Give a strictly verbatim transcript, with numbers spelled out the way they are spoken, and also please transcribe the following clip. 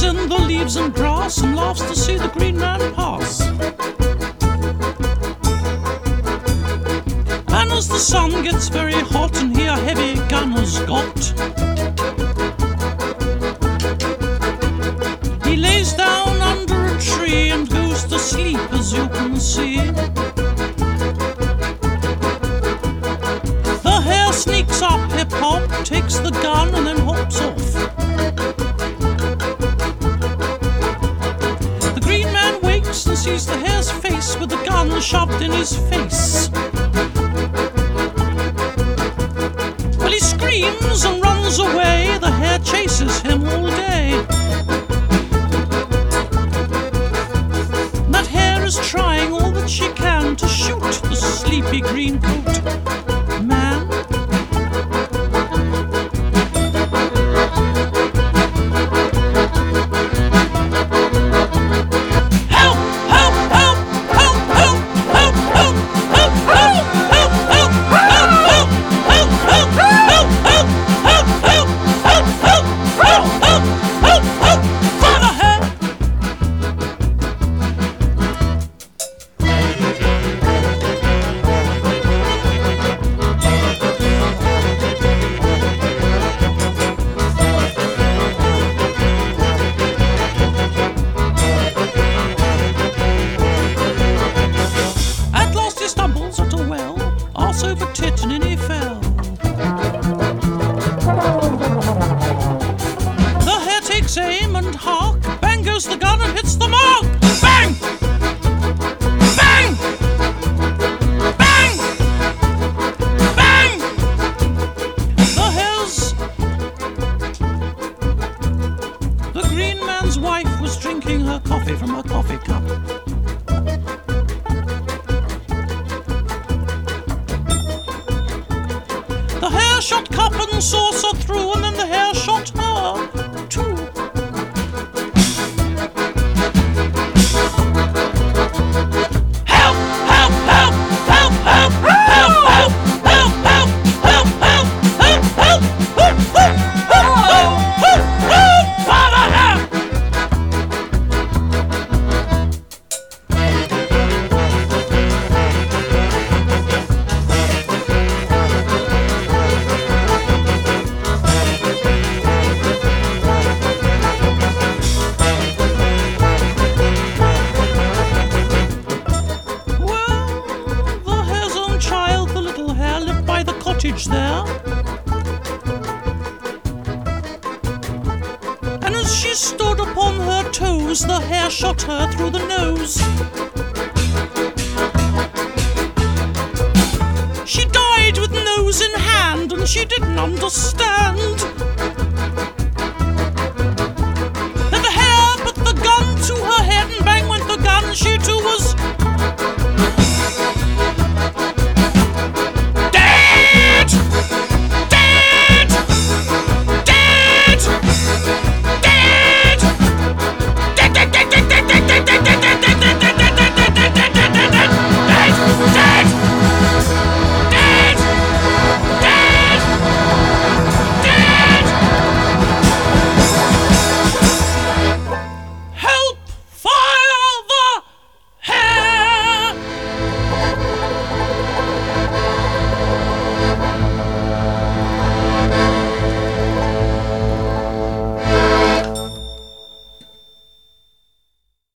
in the leaves and grass and laughs to see the Green Man pass. And as the sun gets very hot and he a heavy gun has got, he lays down under a tree and goes to sleep, as you can see. The hare sneaks up, hip-hop, takes the gun and then hops off. The Green Man wakes and sees the hare's face with the gun shoved in his face. Well, he screams and runs away, the hare chases him all day. That hare is trying all that she can to shoot the sleepy green coat man. Over tit and in he fell. The hare takes aim and hark, bang goes the gun and hits the mark. Bang! Bang! Bang! Bang! The hare's... The Green Man's wife was drinking her coffee from a coffee cup. The hare shot cup and saucer through, and then the hare shot her too. Help! Help! Help! Help! Help! Help! Help! Help! Help! Help! Help! Help! Help! Help! Help! Help! Help! Father, help! There. And as she stood upon her toes, the hare shot her through the nose. She died with nose in hand, and she didn't understand.